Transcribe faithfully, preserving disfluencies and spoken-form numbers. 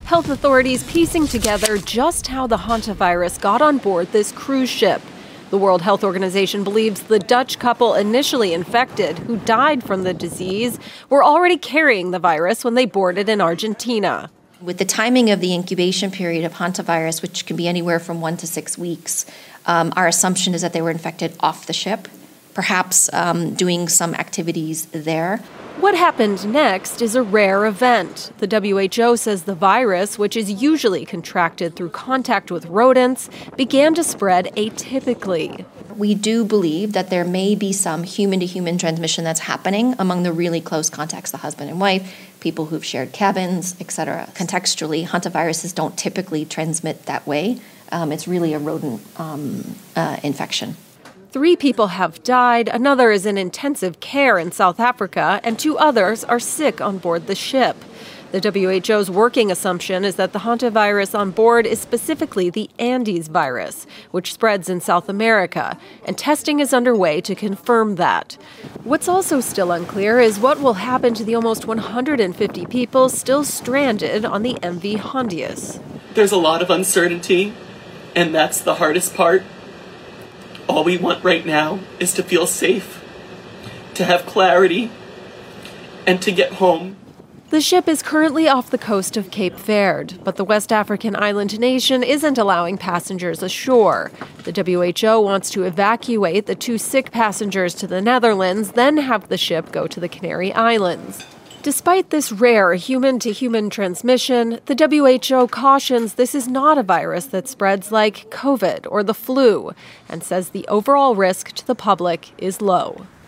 health authorities piecing together just how the hantavirus got on board this cruise ship. The World Health Organization believes the Dutch couple initially infected, who died from the disease, were already carrying the virus when they boarded in Argentina. With the timing of the incubation period of hantavirus, which can be anywhere from one to six weeks, um, our assumption is that they were infected off the ship, perhaps um, doing some activities there. What happened next is a rare event. The W H O says the virus, which is usually contracted through contact with rodents, began to spread atypically. We do believe that there may be some human-to-human transmission that's happening among the really close contacts, the husband and wife, people who've shared cabins, et cetera. Contextually, hantaviruses don't typically transmit that way. Um, it's really a rodent um, uh, infection. Three people have died, another is in intensive care in South Africa, and two others are sick on board the ship. The W H O's working assumption is that the hantavirus on board is specifically the Andes virus, which spreads in South America, and testing is underway to confirm that. What's also still unclear is what will happen to the almost one hundred fifty people still stranded on the M V Hondius. There's a lot of uncertainty, and that's the hardest part. All we want right now is to feel safe, to have clarity, and to get home. The ship is currently off the coast of Cape Verde, but the West African island nation isn't allowing passengers ashore. The W H O wants to evacuate the two sick passengers to the Netherlands, then have the ship go to the Canary Islands. Despite this rare human-to-human transmission, the W H O cautions this is not a virus that spreads like COVID or the flu, and says the overall risk to the public is low.